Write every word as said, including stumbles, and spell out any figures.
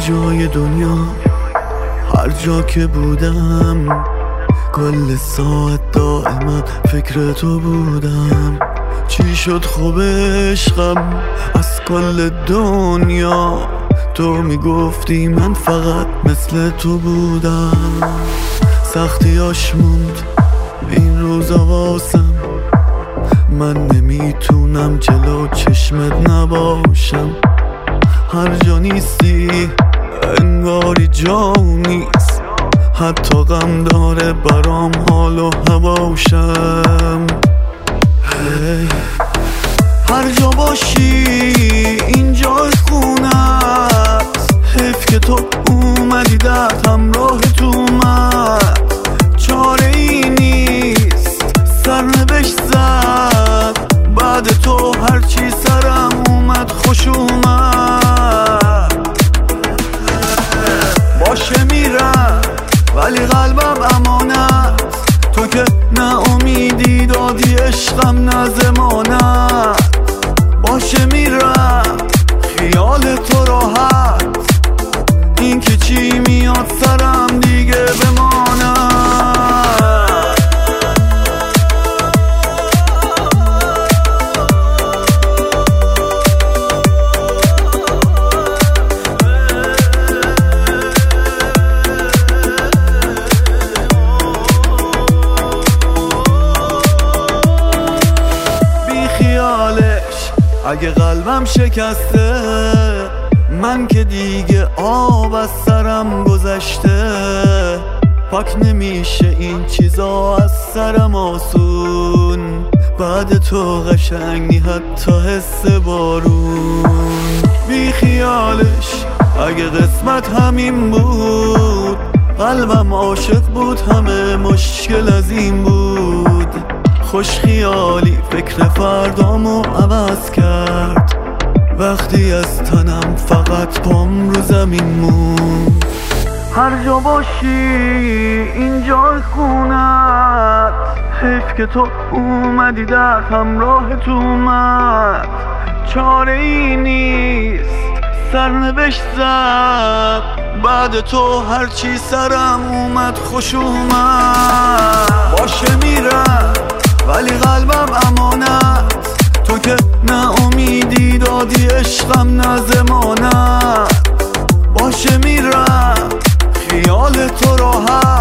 جای دنیا، هر جا که بودم کل ساعت دائما فکر تو بودم. چی شد خوب عشقم از کل دنیا؟ تو میگفتی من فقط مثل تو بودم. سختیاش موند این روزا واسم، من نمیتونم جلو چشمت نباشم. هر جا نیستی انگاری جا نیست، حتی غم داره برام حال و هواشم. hey. هر جا باشی اینجا خونه است، حیف که تو اومدی درد همراه تو اومد. چاره ای نیست سرنوشت زد، بعد تو هرچی سرم اومد خوش اومد. باشه میرم ولی قلبم امانت، تو که نه امیدی دادی عشقم نه ضمانت. باشه میرم خیال تو راحت، این که چی میاد سرم دیگه بماند. اگه قلبم شکسته من که دیگه آب از سرم گذشته. پاک نمیشه این چیزا از سرم آسون، بعد تو قشنگی حتی حس بارون. بی خیالش اگه قسمت همین بود، قلبم عاشق بود همه مشکل از این بود. خوش خیالی فکر فردامو عوض کرد، وقتی از تنم فقط پام رو زمین موند. هر جا باشی اینجا خونت، حیف که تو اومدی در همراه تو اومد. چاره ای نیست سرنوشت زد، بعد تو هرچی سرم اومد خوش اومد. باشه میرم ولی قلبم امانت، تو که نه امیدی دادی عشقم نه ضمانت. باشه میرم خیال تو راحت،